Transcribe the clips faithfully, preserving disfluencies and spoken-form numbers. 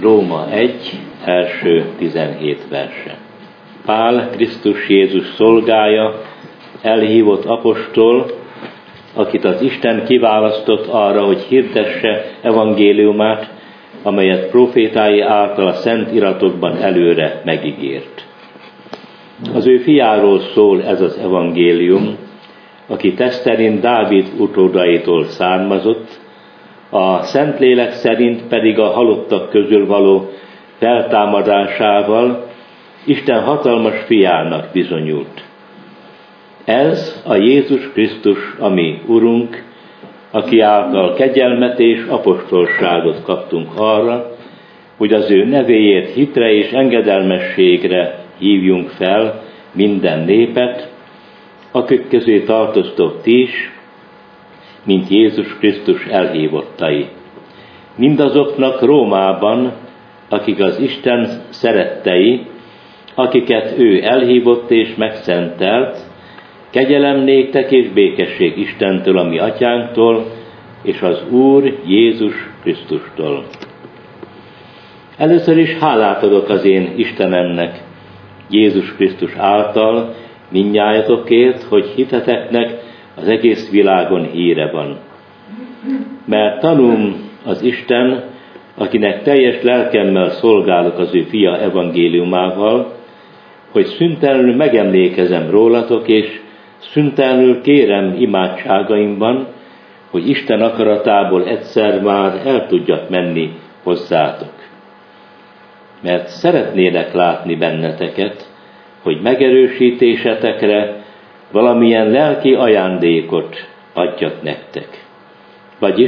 Róma egy, első tizenhét verse. Pál, Krisztus Jézus szolgája, elhívott apostol, akit az Isten kiválasztott arra, hogy hirdesse evangéliumát, amelyet profétái által a szent iratokban előre megígért. Az ő fiáról szól ez az evangélium, aki test szerint Dávid utódaitól származott, a Szentlélek szerint pedig a halottak közül való feltámadásával Isten hatalmas fiának bizonyult. Ez a Jézus Krisztus, a mi Urunk, aki által kegyelmet és apostolságot kaptunk arra, hogy az ő nevéért hitre és engedelmességre hívjunk fel minden népet, akik közé tartoztok ti is, mint Jézus Krisztus elhívottai. Mindazoknak Rómában, akik az Isten szerettei, akiket ő elhívott és megszentelt, kegyelem néktek és békesség Istentől, a mi atyánktól, és az Úr Jézus Krisztustól. Először is hálát adok az én Istenemnek, Jézus Krisztus által, mindnyájatokért, hogy hiteteknek az egész világon híre van. Mert tanulom az Isten, akinek teljes lelkemmel szolgálok az ő fia evangéliumával, hogy szüntelenül megemlékezem rólatok, és szüntelenül kérem imádságaimban, hogy Isten akaratából egyszer már el tudjak menni hozzátok. Mert szeretnélek látni benneteket, hogy megerősítésetekre valamilyen lelki ajándékot adjak nektek. Vagyis,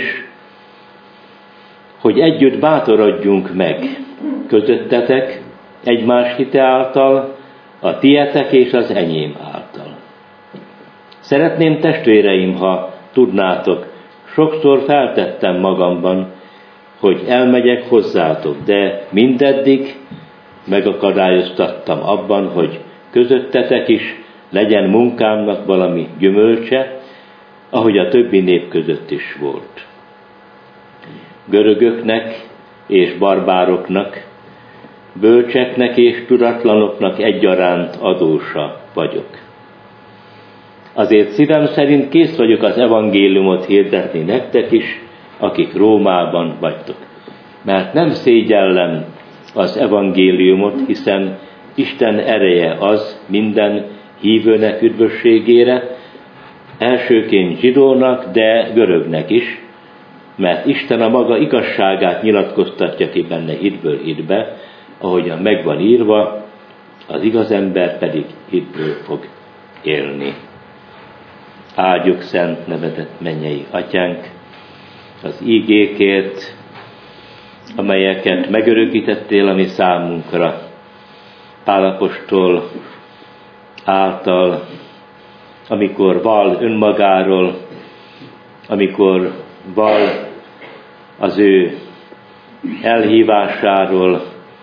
hogy együtt bátorodjunk meg közöttetek egymás hite által, a tietek és az enyém által. Szeretném, testvéreim, ha tudnátok, sokszor feltettem magamban, hogy elmegyek hozzátok, de mindeddig megakadályoztattam abban, hogy közöttetek is legyen munkámnak valami gyümölcse, ahogy a többi nép között is volt. Görögöknek és barbároknak, bölcseknek és tudatlanoknak egyaránt adósa vagyok. Azért szívem szerint kész vagyok az evangéliumot hirdetni nektek is, akik Rómában vagytok. Mert nem szégyellem az evangéliumot, hiszen Isten ereje az minden hívőnek üdvösségére, elsőként zsidónak, de görögnek is, mert Isten a maga igazságát nyilatkoztatja ki benne hitből hitbe, ahogyan megvan írva, az igaz ember pedig hitből fog élni. Áldjuk szent nevedet, mennyei atyánk, az ígékért, amelyeket megörökítettél a mi számunkra, Pál apostol által, amikor val önmagáról, amikor val az ő elhívásáról,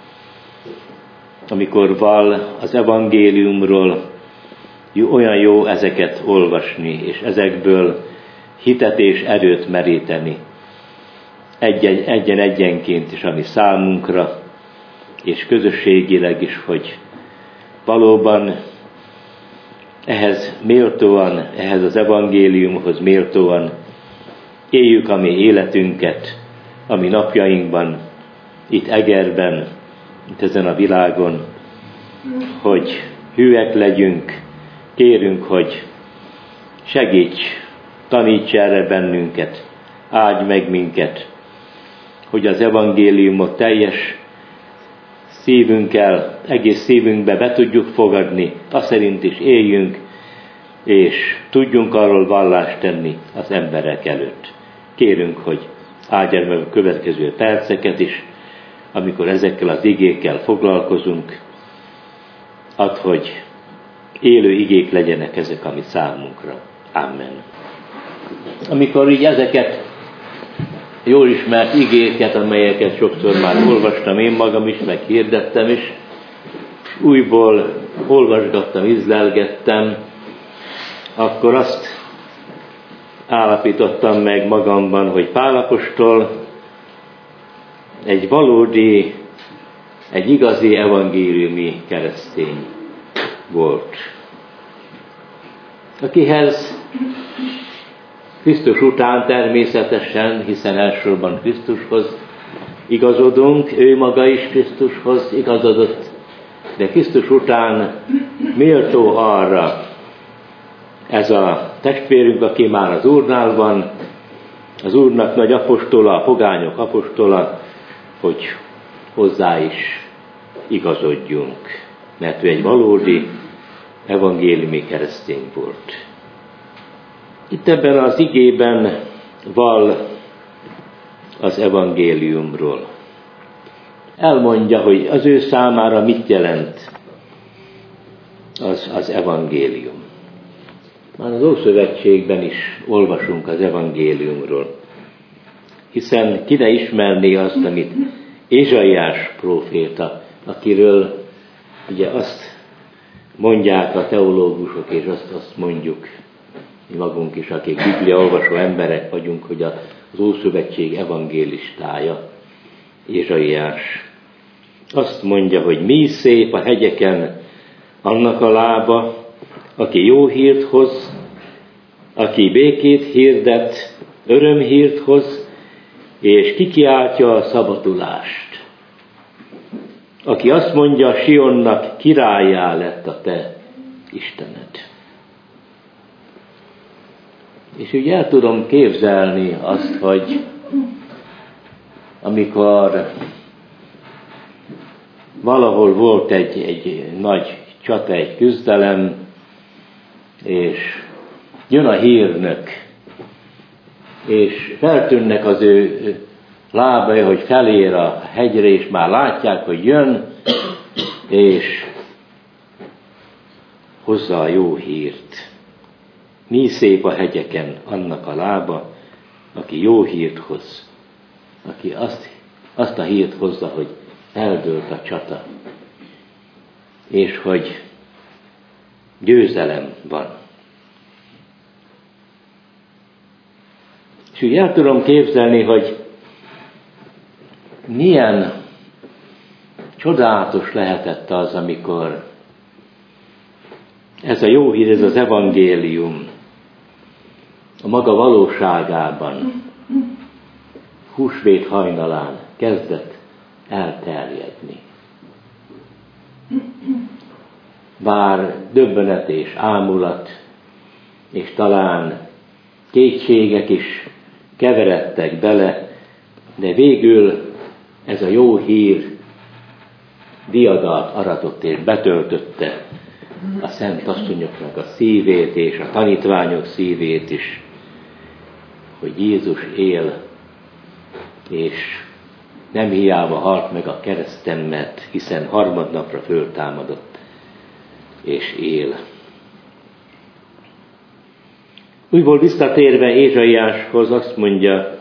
amikor val az evangéliumról, olyan jó ezeket olvasni, és ezekből hitet és erőt meríteni. Egyen, egyen egyenként is, ami számunkra, és közösségileg is, hogy valóban ehhez méltóan, ehhez az evangéliumhoz méltóan éljük a mi életünket, a mi napjainkban, itt Egerben, itt ezen a világon, hogy hűek legyünk, kérünk, hogy segíts, taníts erre bennünket, áldj meg minket, hogy az evangéliumot teljes szívünkkel, egész szívünkbe be tudjuk fogadni, azt szerint is éljünk, és tudjunk arról vallást tenni az emberek előtt. Kérünk, hogy áldj meg a következő perceket is, amikor ezekkel az igékkel foglalkozunk, add, hogy élő igék legyenek ezek, ami számunkra. Amen. Amikor így ezeket jól ismert igéket, amelyeket sokszor már olvastam én magam is, meg hirdettem is, újból olvasgattam, ízlelgettem, akkor azt állapítottam meg magamban, hogy Pál apostol egy valódi egy igazi evangéliumi keresztény volt, akihez Krisztus után természetesen, hiszen elsősorban Krisztushoz igazodunk, ő maga is Krisztushoz igazodott, de Krisztus után méltó arra ez a testvérünk, aki már az Úrnál van, az Úrnak nagy apostola, a pogányok apostola, hogy hozzá is igazodjunk, mert ő egy valódi evangéliumi keresztény volt. Itt ebben az igében val az evangéliumról. Elmondja, hogy az ő számára mit jelent az, az evangélium. Már az Ószövetségben is olvasunk az evangéliumról, hiszen ki ne ismerné azt, amit Ézsaiás próféta, akiről ugye azt mondják a teológusok, és azt, azt mondjuk mi magunk is, akik bibliaolvasó emberek vagyunk, hogy az Ószövetség evangélistája, Ézsaiás. Azt mondja, hogy mi szép a hegyeken annak a lába, aki jó hírt hoz, aki békét hirdet, örömhírt hoz, és kikiáltja a szabadulást. Aki azt mondja, Sionnak királlyá lett a te Istened. És úgy el tudom képzelni azt, hogy amikor valahol volt egy, egy nagy csata, egy küzdelem, és jön a hírnök, és feltűnnek az ő lábai, hogy felér a hegyre, és már látják, hogy jön, és hozza a jó hírt. Mi szép a hegyeken annak a lába, aki jó hírt hoz, aki azt, azt a hírt hozza, hogy eldőlt a csata, és hogy győzelem van. És úgy el tudom képzelni, hogy milyen csodálatos lehetett az, amikor ez a jó hír, ez az evangélium a maga valóságában húsvét hajnalán kezdett elterjedni. Bár döbbenet és ámulat, és talán kétségek is keveredtek bele, de végül ez a jó hír diadalt aratott és betöltötte a szent asszonyoknak a szívét és a tanítványok szívét is, hogy Jézus él, és nem hiába halt meg a kereszten, mert hiszen harmadnapra föltámadott, és él. Újból visszatérve Ézsaiáshoz azt mondja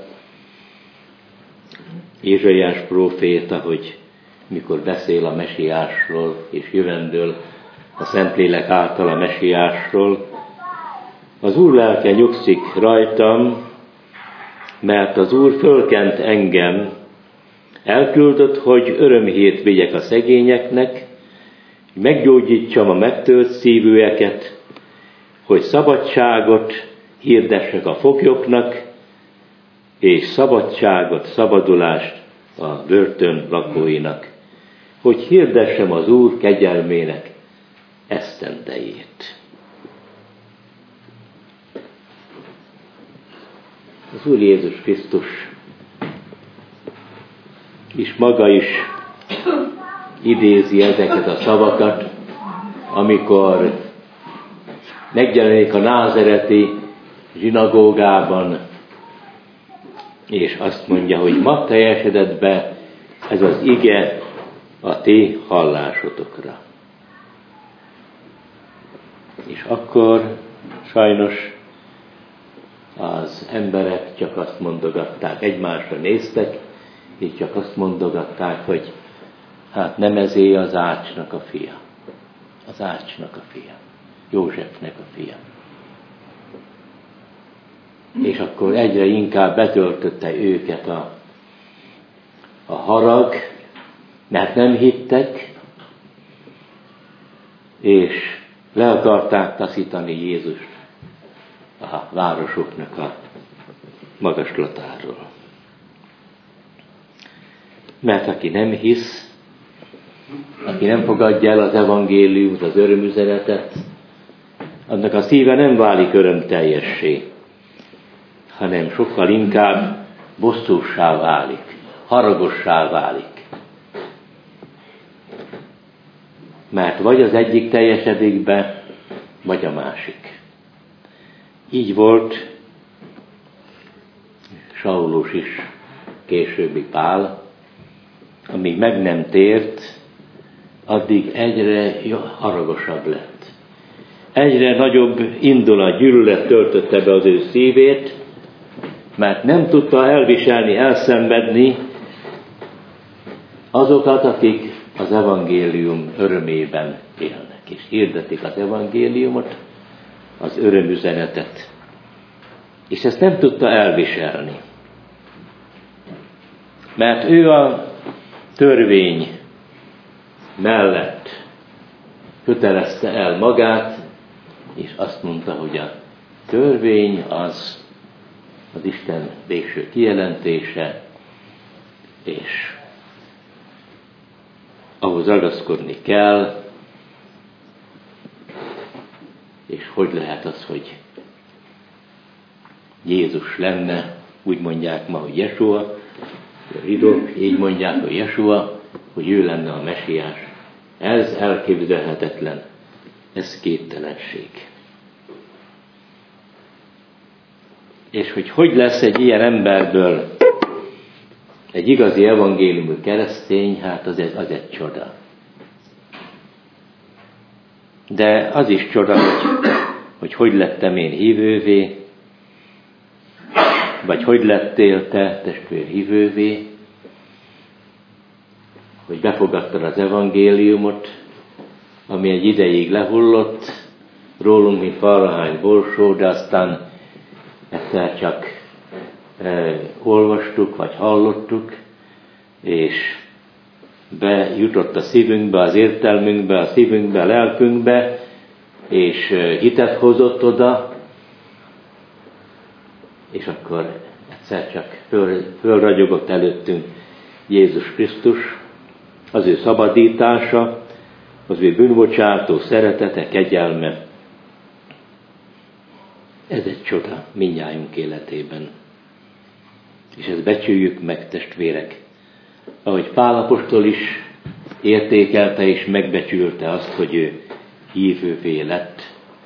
Ézsaiás próféta, hogy mikor beszél a mesiásról és jövendől a Szentlélek által a mesiásról, az Úr lelke nyugszik rajtam, mert az Úr fölkent engem, elküldött, hogy örömhírt vigyek a szegényeknek, meggyógyítsam a megtölt szívűeket, hogy szabadságot hirdessek a foglyoknak, és szabadságot, szabadulást a börtön lakóinak, hogy hirdessem az Úr kegyelmének esztendejét. Az Úr Jézus Krisztus is maga is idézi ezeket a szavakat, amikor megjelenik a názereti zsinagógában, és azt mondja, hogy ma teljesedett be ez az ige a ti hallásotokra. És akkor sajnos az emberek csak azt mondogatták, egymásra néztek, és csak azt mondogatták, hogy hát nem ezé az Ácsnak a fia. Az Ácsnak a fia. Józsefnek a fia. És akkor egyre inkább betöltötte őket a, a harag, mert nem hittek, és le akarták taszítani Jézust a városoknak a magaslatáról. Mert aki nem hisz, aki nem fogadja el az evangéliumot, az örömüzenetet, annak a szíve nem válik örömteljessé, hanem sokkal inkább bosszússá válik, haragossá válik. Mert vagy az egyik teljesedik be, vagy a másik. Így volt Saulus is, későbbi Pál, amíg meg nem tért, addig egyre haragosabb lett. Egyre nagyobb indulat, gyűlölet töltötte be az ő szívét, mert nem tudta elviselni, elszenvedni azokat, akik az evangélium örömében élnek, és hirdetik az evangéliumot, az örömüzenetet. És ezt nem tudta elviselni. Mert ő a törvény mellett kötelezte el magát, és azt mondta, hogy a törvény az az Isten végső kijelentése, és ahhoz ragaszkodni kell, és hogy lehet az, hogy Jézus lenne, úgy mondják ma, hogy Jesua, a zsidók így mondják, hogy Jesua, hogy ő lenne a mesiás. Ez elképzelhetetlen, ez képtelenség. És hogy hogy lesz egy ilyen emberből egy igazi evangéliumú keresztény, hát az egy, az egy csoda. De az is csoda, hogy, hogy hogy lettem én hívővé, vagy hogy lettél te, testvér, hívővé, hogy befogadtad az evangéliumot, ami egy ideig lehullott, rólunk, mint valahány borsó, de aztán egyszer csak e, olvastuk, vagy hallottuk, és bejutott a szívünkbe, az értelmünkbe, a szívünkbe, a lelkünkbe, és hitet hozott oda, és akkor egyszer csak föl, fölragyogott előttünk Jézus Krisztus, az ő szabadítása, az ő bűnbocsátó szeretete, kegyelme. Ez egy csoda mindnyájunk életében. És ezt becsüljük meg, testvérek. Ahogy Pál apostol is értékelte és megbecsülte azt, hogy ő hívővé lett.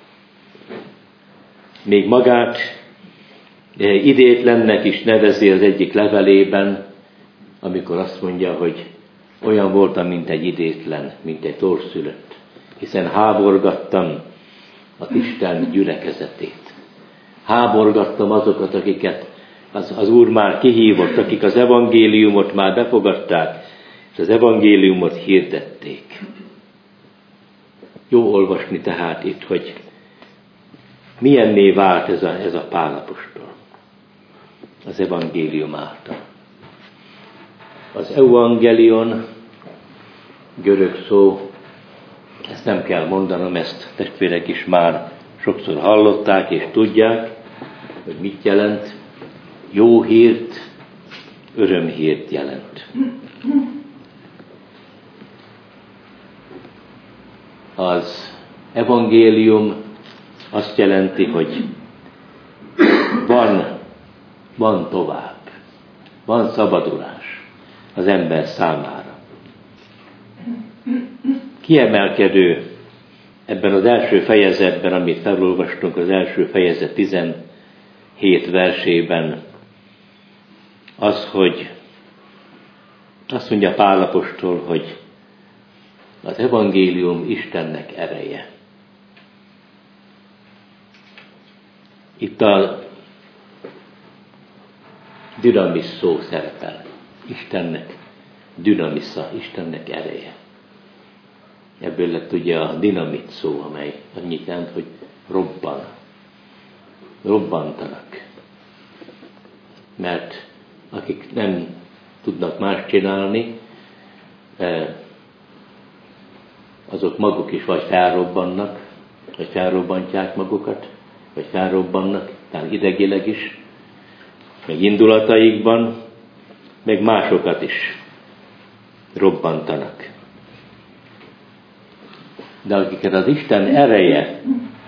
Még magát idétlennek is nevezi az egyik levelében, amikor azt mondja, hogy olyan voltam, mint egy idétlen, mint egy torszülött, hiszen háborgattam az Isten gyülekezetét. Háborgattam azokat, akiket az, az Úr már kihívott, akik az evangéliumot már befogadták, és az evangéliumot hirdették. Jó olvasni tehát itt, hogy milyenné vált ez a, ez a Pál apostol az evangélium által. Az evangelion, görög szó, ezt nem kell mondanom, ezt testvérek is már sokszor hallották és tudják, hogy mit jelent. Jó hírt, örömhírt jelent. Az evangélium azt jelenti, hogy van, van tovább, van szabadulás az ember számára. Kiemelkedő ebben az első fejezetben, amit felolvastunk, az első fejezet tizenhét versében, az, hogy azt mondja Pál apostol, hogy az evangélium Istennek ereje. Itt a dinamis szó szerepel. Istennek dinamisza, Istennek ereje. Ebből lett ugye a dinamit szó, amely annyit jelent, hogy robban. Robbantanak. Mert akik nem tudnak más csinálni, azok maguk is vagy felrobbannak, vagy felrobbantják magukat, vagy felrobbannak, talán idegileg is, meg indulataikban, meg másokat is robbantanak. De akiket az Isten ereje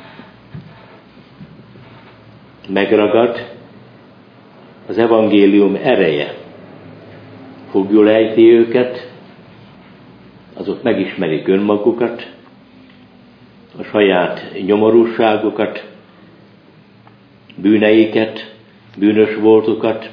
megragad, az evangélium ereje foglyul ejti őket, azok megismerik önmagukat, a saját nyomorúságokat, bűneiket, bűnös voltukat,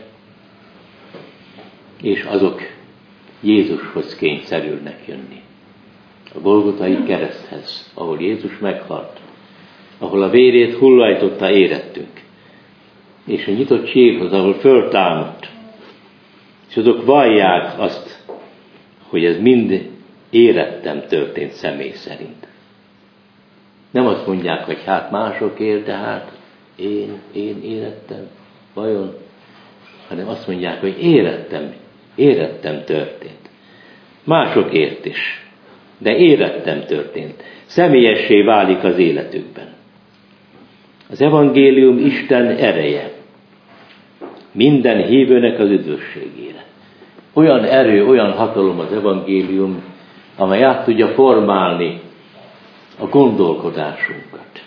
és azok Jézushoz kényszerülnek jönni. A Golgotai kereszthez, ahol Jézus meghalt, ahol a vérét hullajtotta érettünk, és a nyitott sírhoz, ahol föltámadt, és azok vallják azt, hogy ez mind érettem történt személy szerint. Nem azt mondják, hogy hát másokért, de hát én, én érettem, vajon? Hanem azt mondják, hogy érettem, érettem történt. Másokért is, de érettem történt. Személyessé válik az életükben. Az evangélium Isten ereje minden hívőnek az üdvösségére. Olyan erő, olyan hatalom az evangélium, amely át tudja formálni a gondolkodásunkat,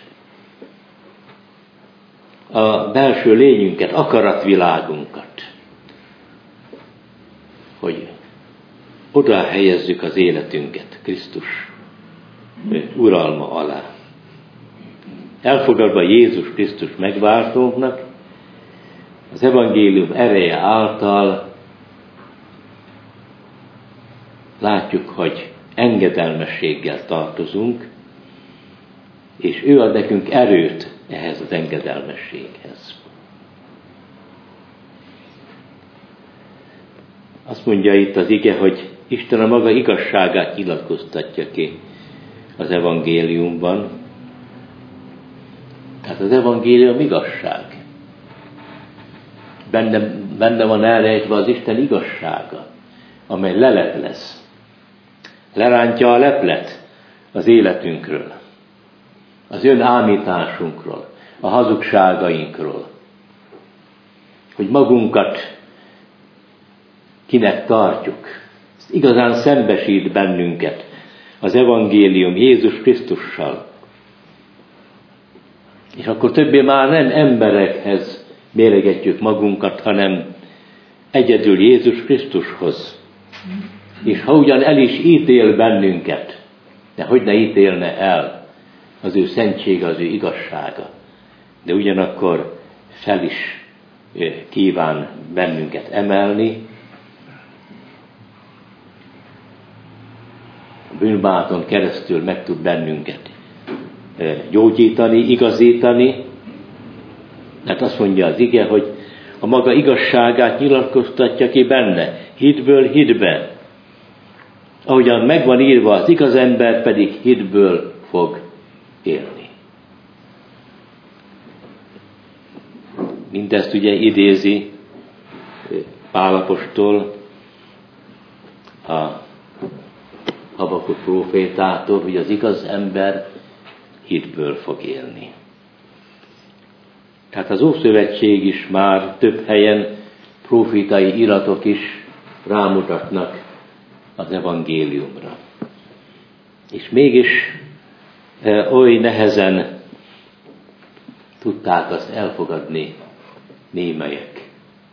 a belső lényünket, akaratvilágunkat, hogy oda helyezzük az életünket Krisztus uralma alá. Elfogadva Jézus Krisztus megváltónknak, az evangélium ereje által látjuk, hogy engedelmességgel tartozunk, és ő ad nekünk erőt ehhez az engedelmességhez. Azt mondja itt az ige, hogy Isten a maga igazságát nyilatkoztatja ki az evangéliumban. Tehát az evangélium igazság. Benne, benne van elrejtve az Isten igazsága, amely lelet lesz. Lerántja a leplet az életünkről, az önámításunkról, a hazugságainkról, hogy magunkat kinek tartjuk. Ez igazán szembesít bennünket az evangélium Jézus Krisztussal. És akkor többé már nem emberekhez méregetjük magunkat, hanem egyedül Jézus Krisztushoz. És ha ugyan el is ítél bennünket, de hogy ne ítélne el az ő szentsége, az ő igazsága, de ugyanakkor fel is kíván bennünket emelni, a bűnbánaton keresztül meg tud bennünket gyógyítani, igazítani, mert azt mondja az ige, hogy a maga igazságát nyilatkoztatja ki benne, hitből hitbe. Ahogyan megvan írva, az igaz ember pedig hitből fog élni. Mindezt ugye idézi Pál apostol a Habakuk prófétától, hogy az igaz ember hitből fog élni. Tehát az Ószövetség is már több helyen, prófétai iratok is rámutatnak az evangéliumra. És mégis e, oly nehezen tudták azt elfogadni némelyek.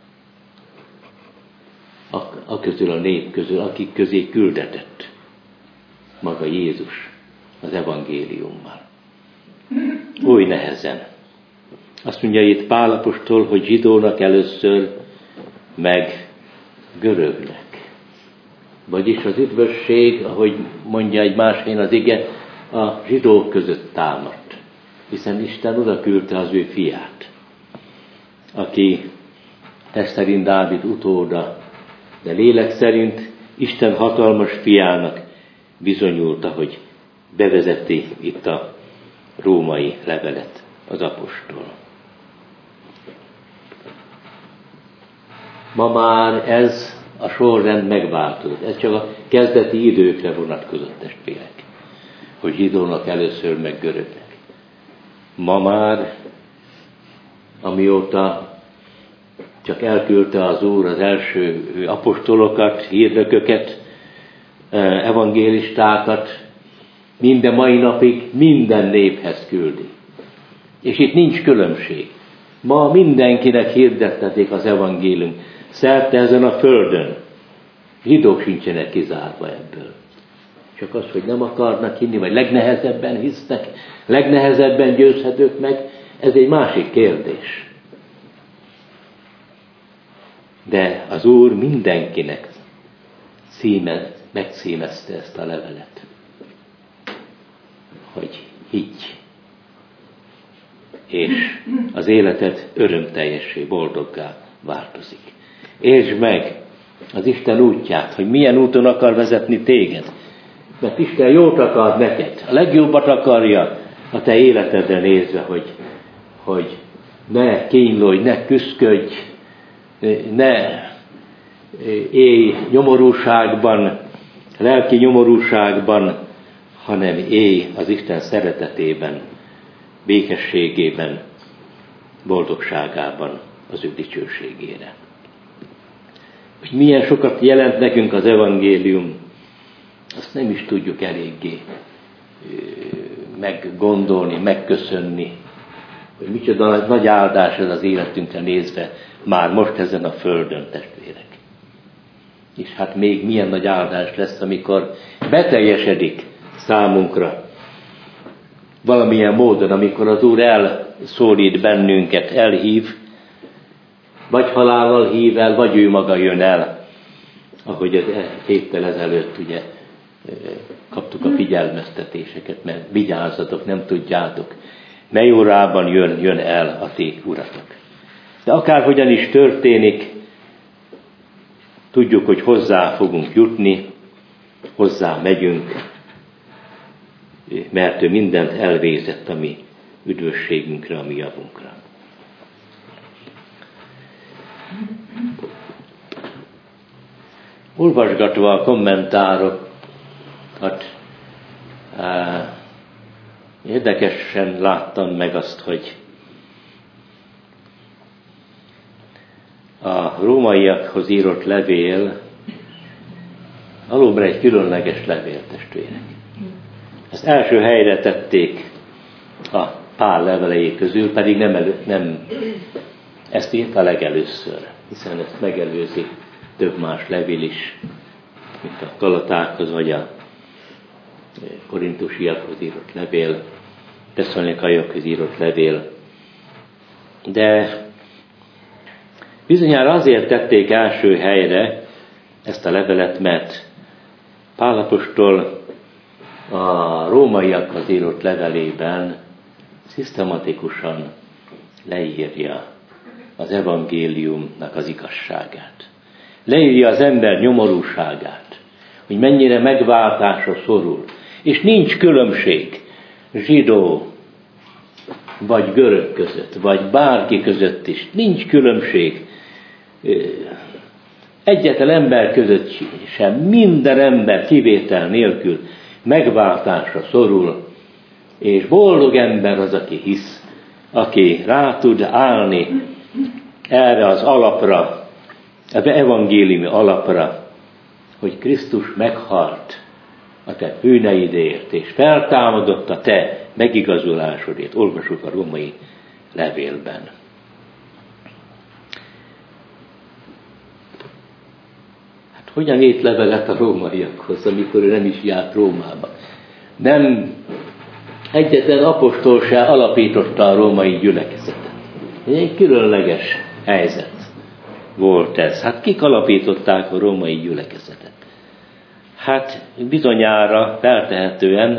A, a közül, a nép közül, akik közé küldetett maga Jézus az evangéliummal. Oly nehezen. Azt mondja itt Pál apostol, hogy zsidónak először, meg görögnek. Vagyis az üdvösség, ahogy mondja egy más helyen az ige, a zsidók között támadt. Hiszen Isten oda küldte az ő fiát, aki test szerint Dávid utóda, de lélek szerint Isten hatalmas fiának bizonyult, hogy bevezeti itt a római levelet az apostol. Ma már ez a sorrend megváltozott. Ez csak a kezdeti időkre vonatkozott, testvérek, hogy zsidónak először, meg görögnek. Ma már, amióta csak elküldte az Úr az első apostolokat, hirdököket, evangélistákat, minden mai napig minden néphez küldi. És itt nincs különbség. Ma mindenkinek hirdettetik az evangélium szerte ezen a földön. Zsidók sincsenek kizárva ebből. Csak az, hogy nem akarnak hinni, vagy legnehezebben hisznek, legnehezebben győzhetők meg, ez egy másik kérdés. De az Úr mindenkinek címe, megcímezte ezt a levelet, hogy higgy, és az életed örömteljessé, boldoggá változik. Értsd meg az Isten útját, hogy milyen úton akar vezetni téged. Mert Isten jót akar neked, a legjobbat akarja a te életedre nézve, hogy, hogy ne kínlódj, ne küszködj, ne élj nyomorúságban, lelki nyomorúságban, hanem élj az Isten szeretetében, békességében, boldogságában, az ő dicsőségére. Hogy milyen sokat jelent nekünk az evangélium, azt nem is tudjuk eléggé meggondolni, megköszönni, hogy micsoda nagy áldás ez az életünkre nézve, már most ezen a földön, testvérek. És hát még milyen nagy áldás lesz, amikor beteljesedik számunkra valamilyen módon, amikor az Úr elszólít bennünket, elhív, vagy halállal hív el, vagy ő maga jön el. Ahogy az héttel ezelőtt ugye kaptuk a figyelmeztetéseket, mert vigyázzatok, nem tudjátok, mely órában jön, jön el a ti uratok. De akárhogyan is történik, tudjuk, hogy hozzá fogunk jutni, hozzá megyünk, mert ő mindent elvégzett a mi üdvösségünkre, a mi javunkra. Olvasgatva a kommentárokat, érdekesen láttam meg azt, hogy a rómaiakhoz írott levél valóban egy különleges levél, testvérek. Ezt első helyre tették a Pál levelei közül, pedig nem, elő, nem ezt írta legelőször, hiszen ezt megelőzi több más levél is, mint a Galatákhoz, vagy a korintusiakhoz írott levél, tesszalonikaiakhoz írott levél. De bizonyára azért tették első helyre ezt a levelet, mert Pál apostol a rómaiakhoz írott levelében szisztematikusan leírja az evangéliumnak az igazságát. Leírja az ember nyomorúságát, hogy mennyire megváltásra szorul. És nincs különbség zsidó vagy görög között, vagy bárki között is. Nincs különbség egyetlen ember között sem. Minden ember kivétel nélkül megváltásra szorul, és boldog ember az, aki hisz, aki rá tud állni erre az alapra, ebbe evangéliumi alapra, hogy Krisztus meghalt a te bűneidért, és feltámadott a te megigazulásodért. Olvasjuk a római levélben. Hát hogyan írt levelet a rómaiakhoz, amikor ő nem is járt Rómába? Nem egyetlen apostol se alapította a római gyülekezetet. Egy különleges helyzet volt ez. Hát kik alapították a római gyülekezetet? Hát bizonyára feltehetően,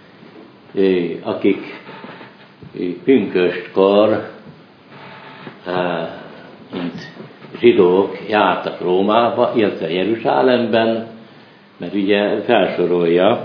akik pünköstkor, mint zsidók jártak Rómába, illetve Jeruzsálemben, mert ugye felsorolja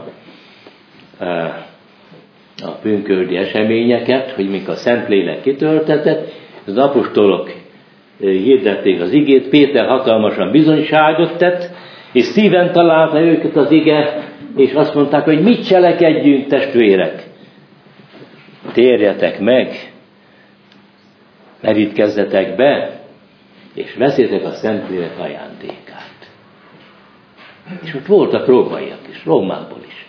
a pünkösdi eseményeket, hogy mikor a Szentlélek kitöltetett, az apostolok hirdették az igét, Péter hatalmasan bizonyságot tett, és szíven találta őket az ige, és azt mondták, hogy mit cselekedjünk, testvérek. Térjetek meg, merítkezzetek be, és veszétek a Szentlélek ajándékát. És ott voltak rómaiak is, Rómából is.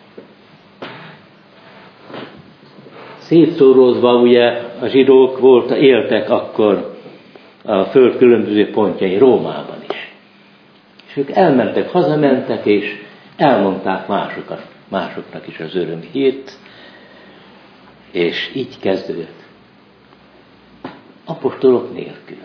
Szétszórózva ugye a zsidók volt, éltek akkor a föld különböző pontjai, Rómában is. És ők elmentek, hazamentek, és elmondták másokat, másoknak is az öröm hírt, és így kezdődött. Apostolok nélkül.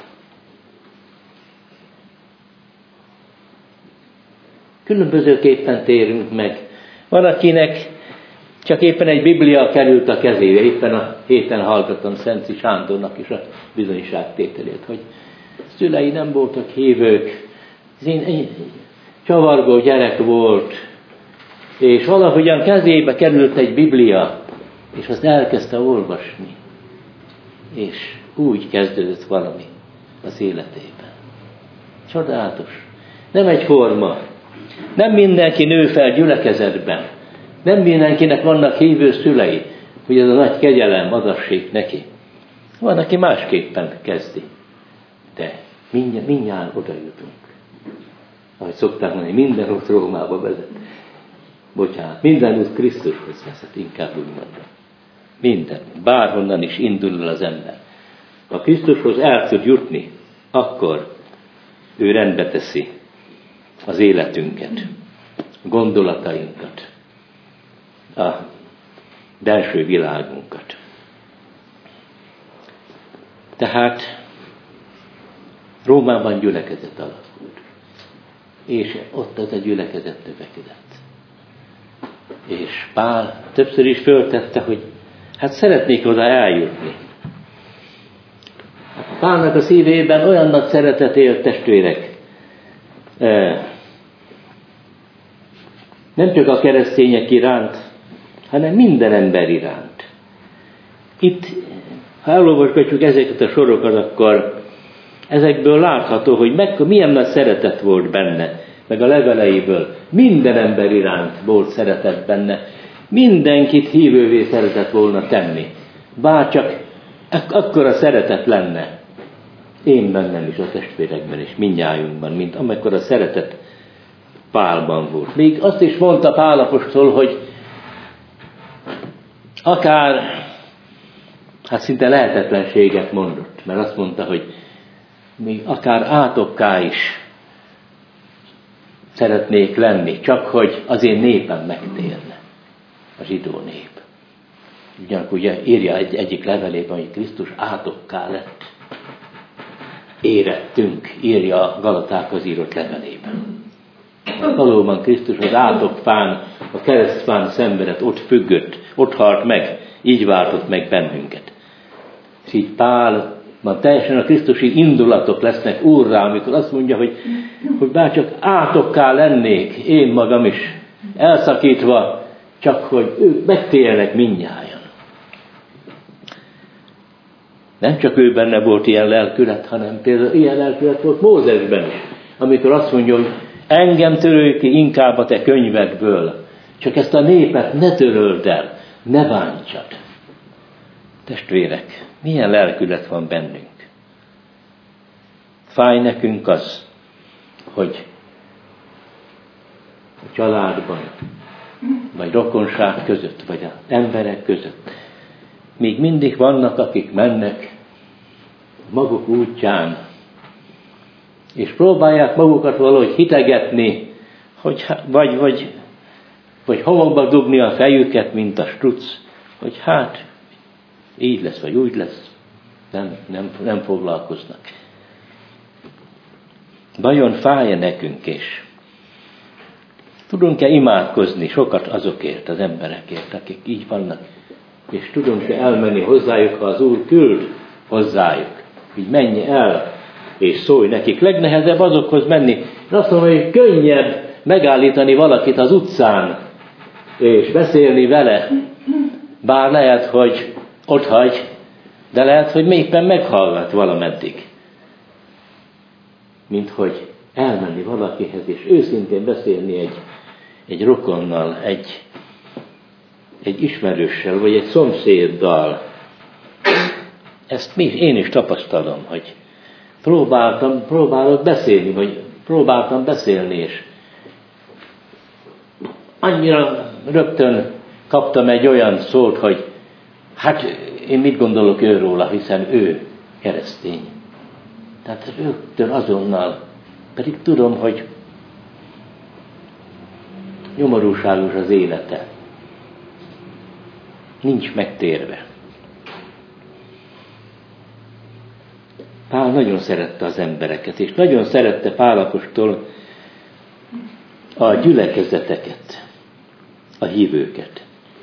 Különbözőképpen térünk meg. Van, akinek csak éppen egy Biblia került a kezébe. Éppen a héten hallgattam Szenci Sándornak is a bizonyságtételét, hogy szülei nem voltak hívők, csavargó gyerek volt, és valahogyan kezébe került egy Biblia, és azt elkezdte olvasni. És úgy kezdődött valami az életében. Csodálatos. Nem egyforma. Nem mindenki nő fel gyülekezetben. Nem mindenkinek vannak hívő szülei, hogy ez a nagy kegyelem adassék neki. Van, aki másképpen kezdi. De mindjárt, mindjárt oda jutunk. Ahogy szokták mondani, minden út Rómába vezet. Bocsánat, minden út Krisztushoz vezet, inkább úgy mondom. Minden. Bárhonnan is indul az ember. Ha Krisztushoz el tud jutni, akkor ő rendbe teszi az életünket, a gondolatainkat, a belső világunkat. Tehát Rómában gyülekezet alakult, és ott az a gyülekezet növekedett. És Pál többször is föltette, hogy hát szeretnék oda eljutni. Pálnak a szívében olyan nagy szeretet élt, testvérek, nem csak a keresztények iránt, hanem minden ember iránt. Itt, ha elolvasgatjuk ezeket a sorokat, akkor ezekből látható, hogy meg, milyen nagy szeretet volt benne, meg a leveleiből. Minden ember iránt volt szeretet benne. Mindenkit hívővé szeretett volna tenni. Bárcsak ak- akkora szeretet lenne. Én bennem is, a testvérekben is, mindnyájunkban, mint amikor a szeretet Pálban volt. Még azt is mondta Pál apostol, hogy akár, hát szinte lehetetlenséget mondott, mert azt mondta, hogy még akár átokká is szeretnék lenni, csak hogy az én népem megtérne, a zsidó nép. Ugyanakkor ugye írja egy, egyik levelében, hogy Krisztus átokká lett. Érettünk, írja a Galatákhoz írott levelében. Valóban Krisztus az átokfán, a keresztfán szenvedett, ott függött, ott halt meg, így váltott meg bennünket. És így Pálban teljesen a krisztusi indulatok lesznek úrrá, amikor azt mondja, hogy, hogy bárcsak átokká lennék, én magam is, elszakítva, csak hogy ők megtérnek mindnyájan. Nem csak ő benne volt ilyen lelkület, hanem például ilyen lelkület volt Mózesben is, amikor azt mondja, hogy engem törölj ki inkább a te könyvedből, csak ezt a népet ne töröld el, ne bántsad. Testvérek, milyen lelkület van bennünk? Fáj nekünk az, hogy a családban, vagy rokonság között, vagy az emberek között még mindig vannak, akik mennek maguk útján, és próbálják magukat valahogy hitegetni, hogy, vagy, vagy, vagy homokba dugni a fejüket, mint a struc, hogy hát így lesz, vagy úgy lesz, nem, nem, nem foglalkoznak. Vajon fáj-e nekünk is? Tudunk-e imádkozni sokat azokért, az emberekért, akik így vannak, és tudunk-e elmenni hozzájuk, ha az Úr küld hozzájuk, hogy menj el, és szólj nekik. Legnehezebb azokhoz menni, és azt mondom, hogy könnyebb megállítani valakit az utcán, és beszélni vele, bár lehet, hogy ott hagy, de lehet, hogy éppen meghallgat valameddig. mint hogy elmenni valakihez, és őszintén beszélni egy, egy rokonnal, egy, egy ismerőssel, vagy egy szomszéddal. Ezt mi, én is tapasztalom, hogy próbáltam, próbálok beszélni, vagy próbáltam beszélni, és annyira rögtön kaptam egy olyan szót, hogy hát én mit gondolok őróla, hiszen ő keresztény. Tehát rögtön azonnal, pedig tudom, hogy nyomorúságos az élete. Nincs megtérve. Pál nagyon szerette az embereket, és nagyon szerette Pál apostol a gyülekezeteket, a hívőket.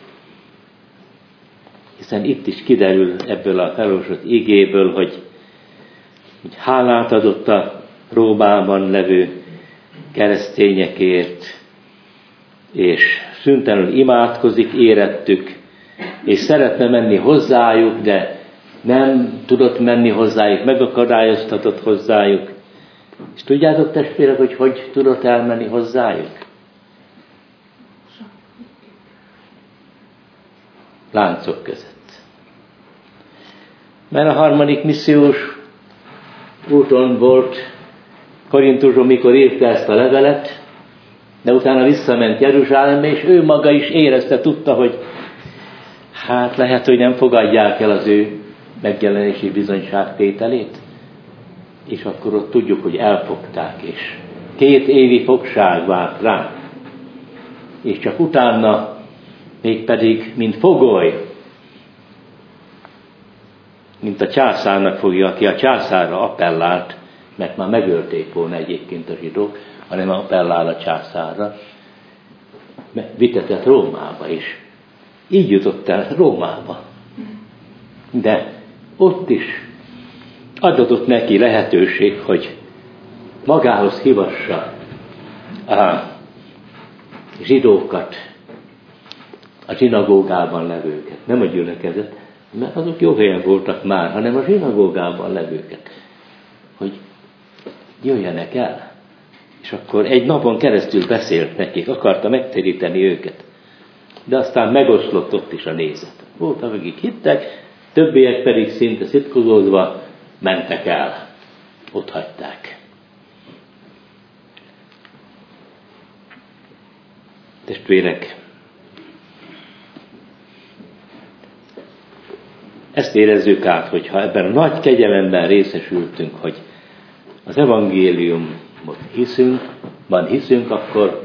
Hiszen itt is kiderül ebből a felolvasott igéből, hogy, hogy hálát adott a Rómában levő keresztényekért, és szüntelenül imádkozik érettük, és szeretne menni hozzájuk, de nem tudott menni hozzájuk, megakadályoztatott hozzájuk. És tudjátok, testvérek, hogy hogy tudott elmenni hozzájuk? Láncok között. Mert a harmadik missziós úton volt Korintuson, mikor írta ezt a levelet, de utána visszament Jeruzsálembe, és ő maga is érezte, tudta, hogy hát lehet, hogy nem fogadják el az ő megjelenési bizonyságtételét, és akkor ott tudjuk, hogy elfogták, és két évi fogság várt rá, és csak utána mégpedig, mint fogoly, mint a császárnak fogja, aki a császárra appellált, mert már megölték volna egyébként a zsidók, hanem appellál a császárra, vitetett Rómába is. Így jutott el Rómába. De ott is adott neki lehetőség, hogy magához hívassa a zsidókat, a zsinagógában levőket. Nem a gyülekezet, mert azok jó helyen voltak már, hanem a zsinagógában levőket. Hogy jöjjenek el. És akkor egy napon keresztül beszélt nekik, akarta megtéríteni őket. De aztán megoszlott ott is a nézet. Voltak, akik hittek, többiek pedig szinte szitkozódva mentek el. Ott hagyták. Testvérek, ezt érezzük át, hogyha ebben a nagy kegyelemben részesültünk, hogy az evangéliumot hiszünk, van hiszünk, akkor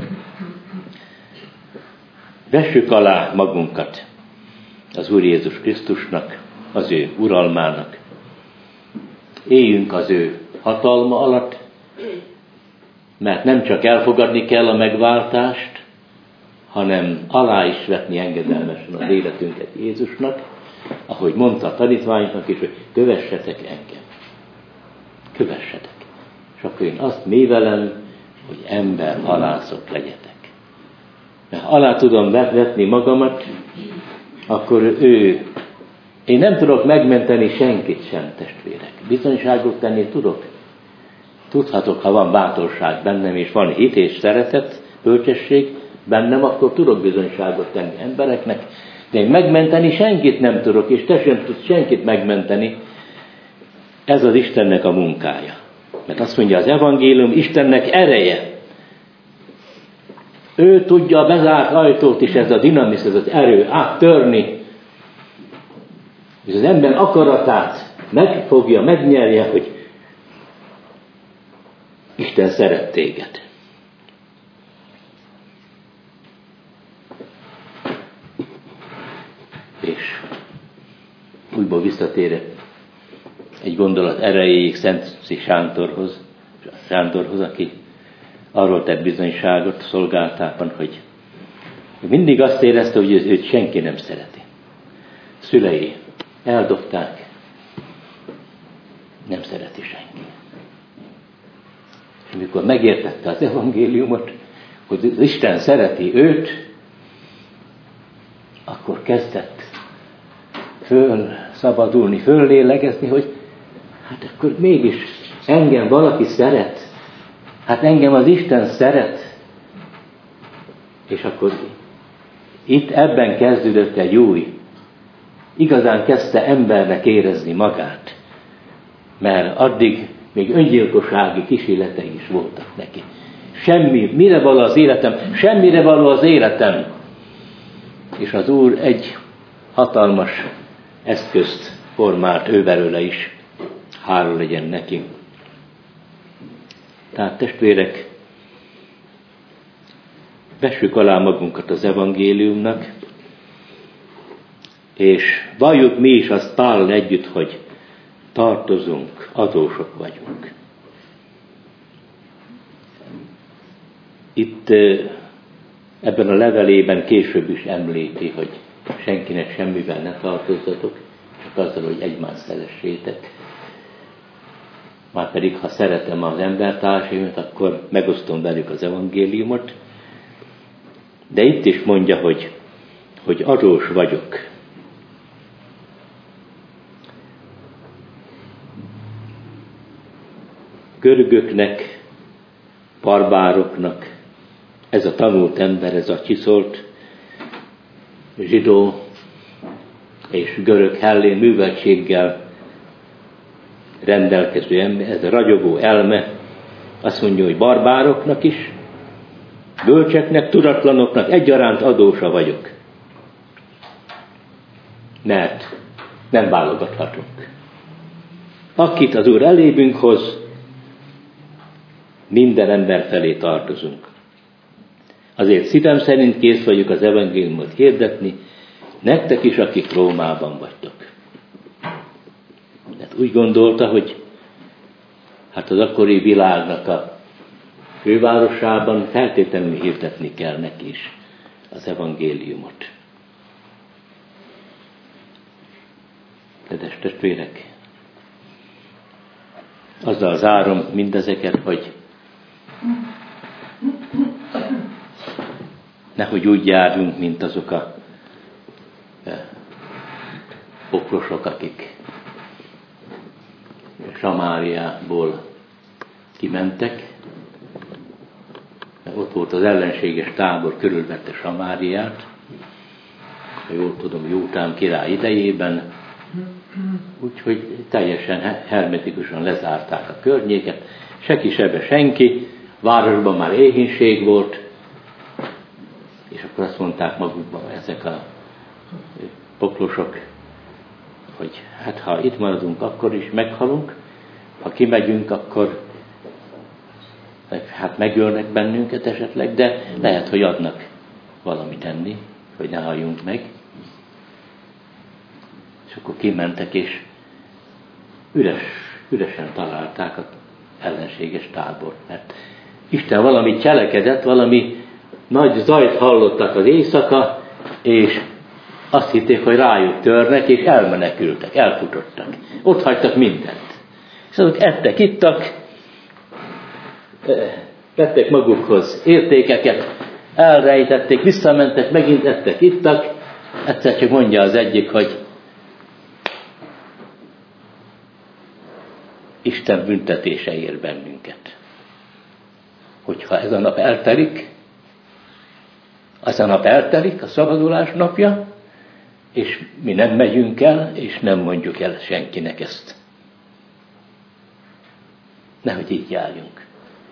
vessük alá magunkat az Úr Jézus Krisztusnak, az ő uralmának. Éljünk az ő hatalma alatt, mert nem csak elfogadni kell a megváltást, hanem alá is vetni engedelmesen az életünket Jézusnak, ahogy mondta a tanítványoknak is, hogy kövessetek engem. Kövessetek. És akkor én azt mévelem, hogy ember halászok legyetek. Mert alá tudom vetni magamat, akkor ő, én nem tudok megmenteni senkit sem, testvérek. Bizonyságot tenni tudok. Tudhatok, ha van bátorság bennem, és van hit és szeretet, bölcsesség bennem, akkor tudok bizonyságot tenni embereknek. De én megmenteni senkit nem tudok, és te sem tudsz senkit megmenteni. Ez az Istennek a munkája. Mert azt mondja az evangélium, Istennek ereje. Ő tudja a bezárt ajtót is, ez a dinamisz, ez az erő áttörni. És az ember akaratát megfogja, megnyerje, hogy Isten szeret téged. És újból visszatérek egy gondolat erejéig Szent Sándorhoz, Sándorhoz, aki arról tett bizonyságot szolgáltában, hogy mindig azt érezte, hogy őt senki nem szereti. Szülei eldobták, nem szereti senki. És amikor megértette az evangéliumot, hogy az Isten szereti őt, akkor kezdett föl szabadulni, föllélegezni, hogy hát akkor mégis engem valaki szeret, hát engem az Isten szeret. És akkor itt ebben kezdődött egy új, igazán kezdte embernek érezni magát, mert addig még öngyilkossági kísérletei is voltak neki. Semmi, mire való az életem? Semmire való az életem. És az Úr egy hatalmas eszközt formált ő belőle is. Hála legyen neki. Tehát testvérek, vessük alá magunkat az evangéliumnak, és valljuk mi is azt Pállal együtt, hogy tartozunk, adósok vagyunk. Itt ebben a levelében később is említi, hogy senkinek semmivel ne tartozzatok, csak azzal, hogy egymást szeressétek. Márpedig, ha szeretem az embertársaimat, akkor megosztom velük az evangéliumot. De itt is mondja, hogy, hogy adós vagyok. Görögöknek, barbároknak, ez a tanult ember, ez a csiszolt zsidó és görög hellén műveltséggel rendelkező ember, ez a ragyogó elme, azt mondja, hogy barbároknak is, bölcseknek, tudatlanoknak egyaránt adósa vagyok. Mert nem válogathatunk. Akit az Úr elébünk hoz, minden ember felé tartozunk. Azért szívem szerint kész vagyok az evangéliumot hirdetni, nektek is, akik Rómában vagytok. Hát úgy gondolta, hogy hát az akkori világnak a fővárosában feltétlenül hirdetni kell neki is az evangéliumot. Kedves testvérek, azzal zárom mindezeket, hogy nehogy úgy járjunk, mint azok a poklosok, akik Samáriából kimentek, mert ott volt az ellenséges tábor, körülvette Samáriát, ha jól tudom, Jótám király idejében, úgyhogy teljesen hermetikusan lezárták a környéket, se ki sebe senki, városban már éhínség volt, és akkor azt mondták magukban ezek a poklosok, hogy hát ha itt maradunk, akkor is meghalunk, ha kimegyünk, akkor hát megölnek bennünket esetleg, de lehet, hogy adnak valamit enni, hogy ne halljunk meg. És akkor kimentek, és üres, üresen találták az ellenséges tábort, mert Isten valamit cselekedett, valami nagy zajt hallottak az éjszaka, és azt hitték, hogy rájuk törnek, és elmenekültek, elfutottak. Ott hagytak mindent. És azok ettek, ittak, vettek magukhoz értékeket, elrejtették, visszamentek, megint ettek, ittak. Egyszer csak mondja az egyik, hogy Isten büntetése ér bennünket. Hogyha ez a nap eltelik, az a nap eltelik, a szabadulás napja, és mi nem megyünk el, és nem mondjuk el senkinek ezt. Nehogy így járjunk.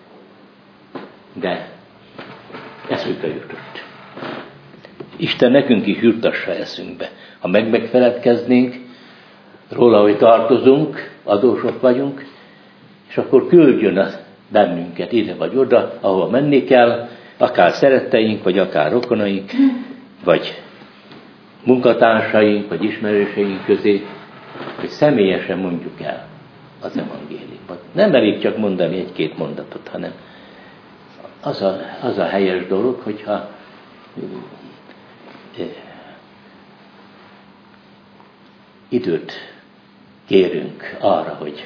De eszünkbe jutott. Isten nekünk is juttassa eszünkbe. Ha meg megfeledkeznénk róla, hogy tartozunk, adósok vagyunk, és akkor küldjön az bennünket ide vagy oda, ahova menni kell, akár szeretteink, vagy akár rokonaink, vagy munkatársaink, vagy ismerőseink közé, hogy személyesen mondjuk el az evangéliumot. Nem elég csak mondani egy-két mondatot, hanem az a, az a helyes dolog, hogyha eh, időt kérünk arra, hogy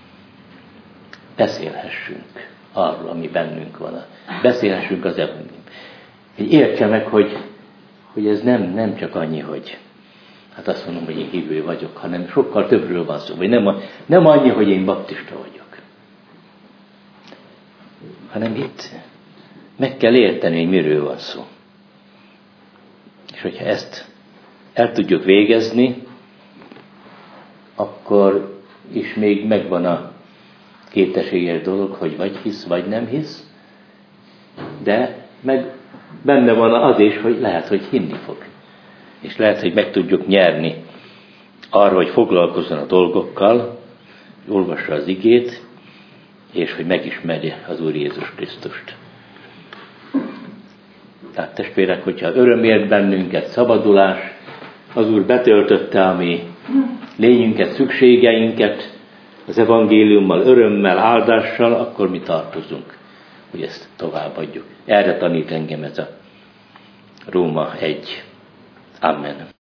beszélhessünk arról, ami bennünk van. Beszélhessünk az evangéliumról. Hogy értse meg, hogy, hogy ez nem, nem csak annyi, hogy hát azt mondom, hogy én hívő vagyok, hanem sokkal többről van szó. Vagy nem, nem annyi, hogy én baptista vagyok. hanem itt meg kell érteni, hogy miről van szó. És hogyha ezt el tudjuk végezni, akkor is még megvan a kétséges dolog, hogy vagy hisz, vagy nem hisz, de meg benne van az is, hogy lehet, hogy hinni fog. És lehet, hogy meg tudjuk nyerni arra, hogy foglalkozzon a dolgokkal, olvassa az igét, és hogy megismerje az Úr Jézus Krisztust. Tehát testvérek, hogyha öröm ért bennünket, szabadulás, az Úr betöltötte a mi lényünket, szükségeinket, az evangéliummal, örömmel, áldással, akkor mi tartozunk, hogy ezt továbbadjuk. Erre tanít engem ez a Róma egy. Amen.